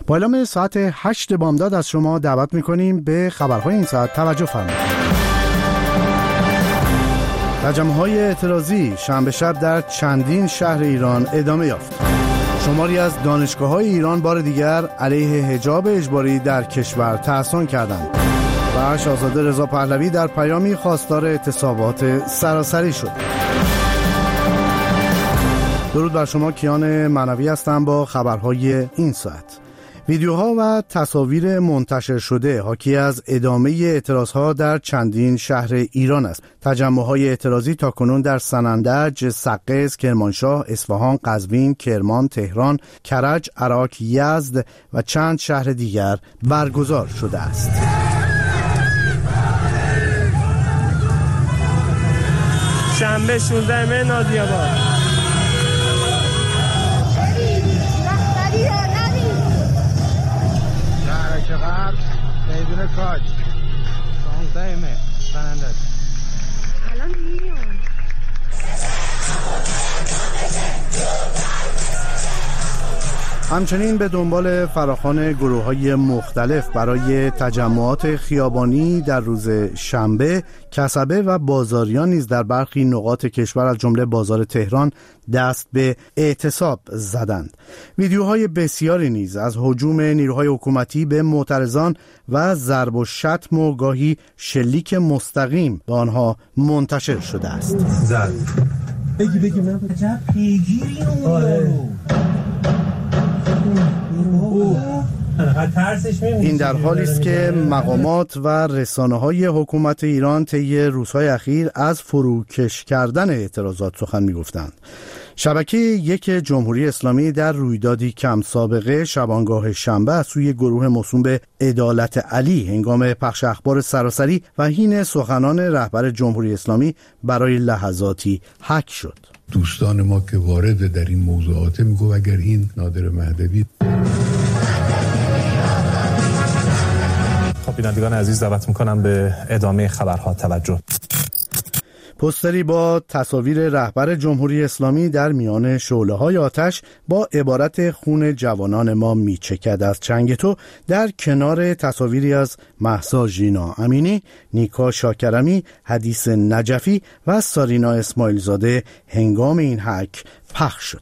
با اعلام ساعت 8 بامداد از شما دعوت می‌کنیم به خبرهای این ساعت توجه فرمایید. تجمع‌های اعتراضی شنبه شب در چندین شهر ایران ادامه یافت. شماری از دانشگاه‌های ایران بار دیگر علیه حجاب اجباری در کشور تحصن کردند و شاهزاده رضا پهلوی در پیامی خواستار اعتصابات سراسری شد. درود بر شما، کیان معنوی هستم با خبرهای این ساعت. ویدیوها و تصاویر منتشر شده حاکی از ادامه اعتراضها در چندین شهر ایران است. تجمع‌های اعتراضی تاکنون در سنندج، سقز، کرمانشاه، اصفهان، قزوین، کرمان، تهران، کرج، عراق، یزد و چند شهر دیگر برگزار شده است. شنبه 16 مه نادی‌آباد. شهر میدون کاج 16 مه سنندج. الان میام. همچنین به دنبال فراخوان گروه‌های مختلف برای تجمعات خیابانی در روز شنبه، کسبه و بازاریان نیز در برخی نقاط کشور از جمله بازار تهران دست به اعتصاب زدند. ویدیوهای بسیاری نیز از هجوم نیروهای حکومتی به معترضان و ضرب و شتم و گاهی شلیک مستقیم به آنها منتشر شده است. بگی من عجب پیگیری اون. این در حالی است که مقامات و رسانه‌های حکومت ایران طی روزهای اخیر از فروکش کردن اعتراضات سخن می‌گفتند. شبکه یک جمهوری اسلامی در رویدادی کم سابقه شبانگاه شنبه از سوی گروه موسوم به عدالت علی هنگام پخش اخبار سراسری و حین سخنان رهبر جمهوری اسلامی برای لحظاتی هک شد. دوستان ما که وارد در این موضوعات میگو اگر این نادر مهدوی. خب بینندگان عزیز، دعوت میکنم به ادامه خبرها توجه. پوستری با تصاویر رهبر جمهوری اسلامی در میان شعله‌های آتش با عبارت خون جوانان ما میچکد از چنگ تو در کنار تصاویری از مهسا ژینا امینی، نیکا شاکرمی، حدیث نجفی و سارینا اسماعیلزاده هنگام این هک پخش شد.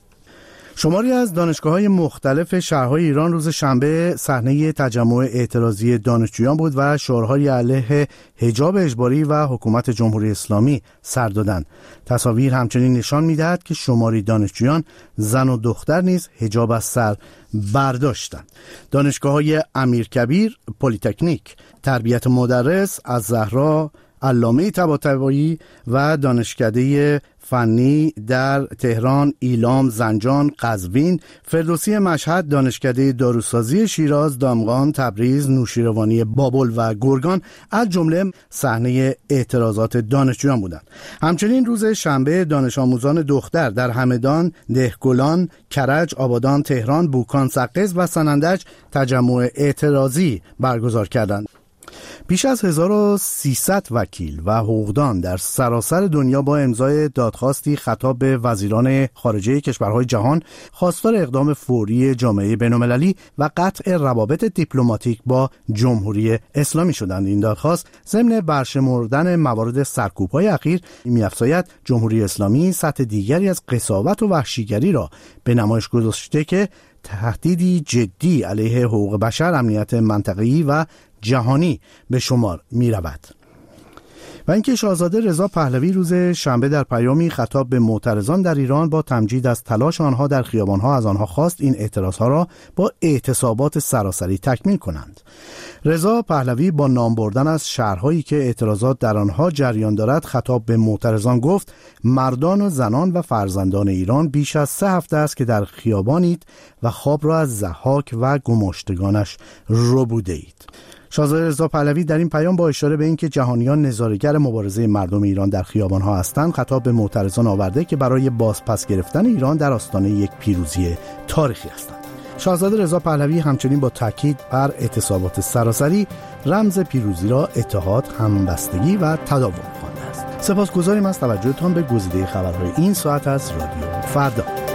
شماری از دانشگاه‌های مختلف شهرهای ایران روز شنبه صحنه تجمع اعتراضی دانشجویان بود و شعارهای علیه حجاب اجباری و حکومت جمهوری اسلامی سر دادند. تصاویر همچنین نشان می‌دهد که شماری دانشجویان زن و دختر نیز حجاب از سر برداشتند. دانشگاه‌های امیرکبیر، پلی‌تکنیک، تربیت مدرس، الزهرا، علامه طباطبایی و دانشکده فنی در تهران، ایلام، زنجان، قزوین، فردوسی مشهد، دانشکده داروسازی شیراز، دامغان، تبریز، نوشیروانی بابل و گرگان از جمله صحنه اعتراضات دانشجویان بودند. همچنین روز شنبه دانش آموزان دختر در همدان، دهگلان، کرج، آبادان، تهران، بوکان، سقز و سنندج تجمع اعتراضی برگزار کردند. بیش از 1300 وکیل و حقوقدان در سراسر دنیا با امضای دادخواستی خطاب به وزیران خارجه کشورهای جهان خواستار اقدام فوری جامعه بین‌المللی و قطع روابط دیپلماتیک با جمهوری اسلامی شدند. این دادخواست ضمن برشمردن موارد سرکوب‌های اخیر می‌افزاید جمهوری اسلامی سطح دیگری از قساوت و وحشیگری را به نمایش گذاشته که تهدیدی جدی علیه حقوق بشر، امنیت منطقه‌ای و جهانی به شمار می رود. و اینکه شاهزاده رضا پهلوی روز شنبه در پیامی خطاب به معترضان در ایران با تمجید از تلاش آنها در خیابانها از آنها خواست این اعتراضها را با اعتصابات سراسری تکمیل کنند. رضا پهلوی با نام بردن از شهرهایی که اعتراضات در آنها جریان دارد خطاب به معترضان گفت: مردان و زنان و فرزندان ایران بیش از 3 هفته است که در خیابانید و خواب را از ضحاک و گماشتگانش ربوده اید. شاهزاده رضا پهلوی در این پیام با اشاره به اینکه جهانیان نظاره‌گر مبارزه مردم ایران در خیابان‌ها هستند خطاب به معترضان آورده که برای بازپس گرفتن ایران در آستانه یک پیروزی تاریخی هستند. شاهزاده رضا پهلوی همچنین با تاکید بر اعتصابات سراسری رمز پیروزی را اتحاد، همبستگی و تداوم خوانده است. سپاسگزاریم از توجهتان به گزیده خبرهای این ساعت از رادیو فردا.